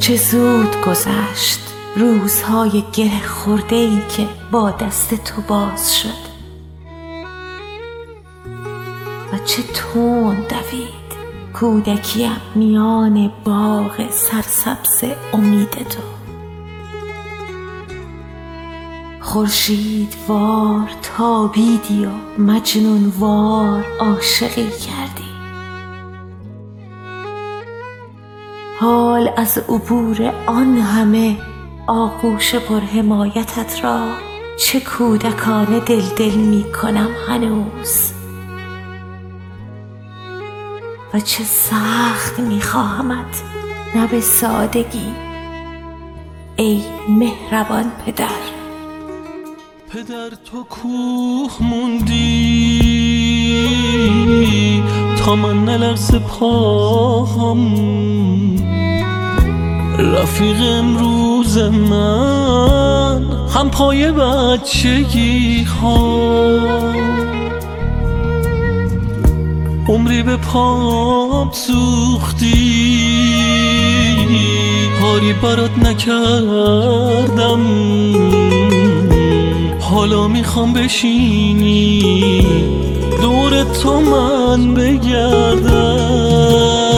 چه زود گذشت روزهای گره خورده‌ای که با دست تو باز شد و چه تند دوید کودکیم میان باغ سرسبز امید تو. خورشید وار تابیدی و مجنون وار عاشقی کردی. حال از عبور آن همه آغوش پرحمایتت را چه کودکانه دل می کنم هنوز و چه سخت می خواهمت، نه به سادگی ای مهربان پدر. پدر تو کوه موندی تا من نلرزه پاهم، رفیق امروز من هم پای بچگی ها. عمری به پام سوختی کاری برات نکردم، حالا میخوام بشینی دور تو من بگردم.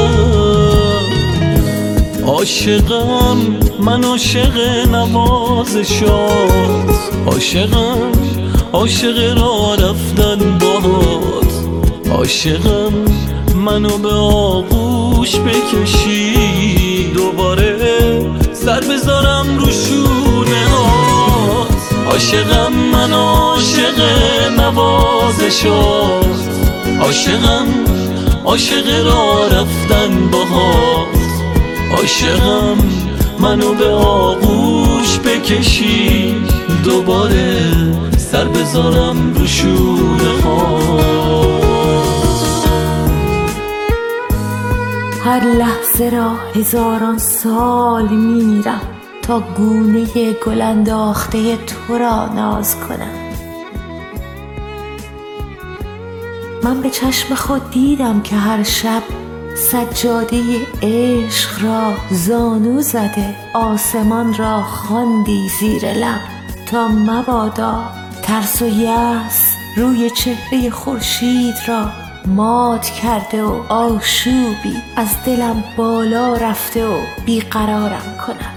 عاشقم من، عاشق نوازشات، عاشقم عاشق راه رفتن باهات، عاشقم منو به آغوش بکشی دوباره سر بذارم رو شونه هات. عاشقم من، عاشق نوازشات، عاشقم عاشق راه رفتن باهات، عاشقم منو به آغوش بکشی دوباره سر بذارم رو شونه هات. هر لحظه را هزاران سال میمیرم تا گونه گل انداخته تو را ناز کنم. من به چشم خود دیدم که هر شب سجاده عشق را زانو زده آسمان را خواندی زیر لب تا مبادا ترس و یأس روی چهره خورشید را مات کرده و آشوبی از دلم بالا رفته و بیقرارم کند.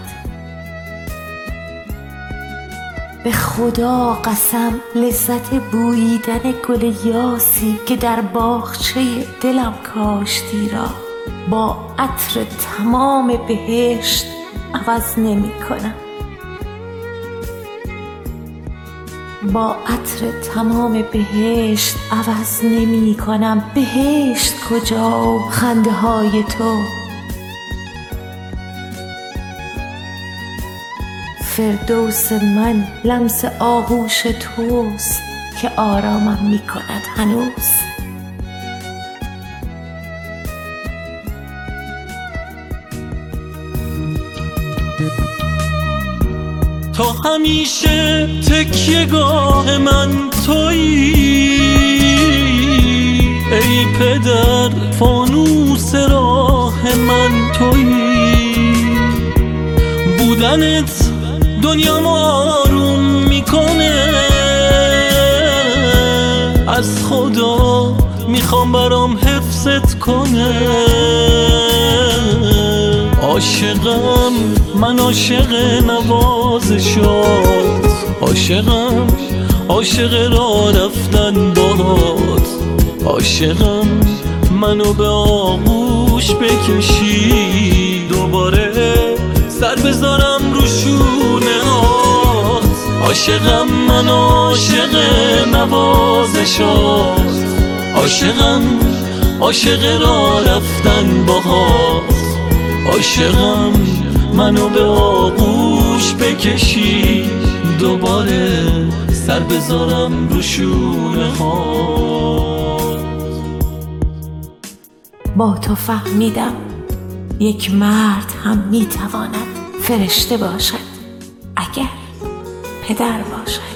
به خدا قسم لذت بوییدن گل یاسی که در باغچه دلم کاشتی را با عطر تمام بهشت عوض نمی کنم. با عطر تمام بهشت عوض نمی کنم. بهشت کجا و خنده های تو؟ فردوس من لمس آغوش توست که آرامم می کند هنوز. تا همیشه تکیه‌گاه من تویی ای پدر، فانوس راه من تویی. بودنت دنیامو آروم میکنه، از خدا میخوام برام حفظت کنه. عاشقم من، عاشق نوازشات، عاشقم عاشق راه رفتن باهات، عاشقم منو به آغوش بکشی دوباره سر بذارم رو شونه هات. عاشقم من، عاشق نوازشات، عاشقم عاشق راه رفتن باهات، عاشقم منو به آغوش بکشی دوباره سر بذارم رو شونه هات. با تو فهمیدم یک مرد هم میتواند فرشته باشد اگر پدر باشد.